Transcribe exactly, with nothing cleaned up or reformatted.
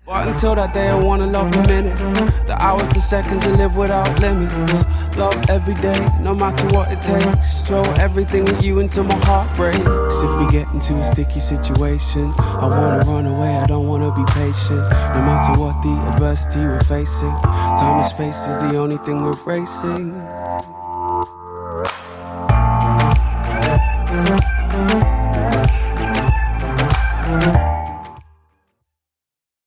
But until that day I wanna love the minute, the hours, the seconds, and live without limits. Love every day, no matter what it takes. Throw everything at you until my heart breaks. If we get into a sticky situation, I wanna run away, I don't wanna be patient. No matter what the adversity we're facing, time and space is the only thing we're racing.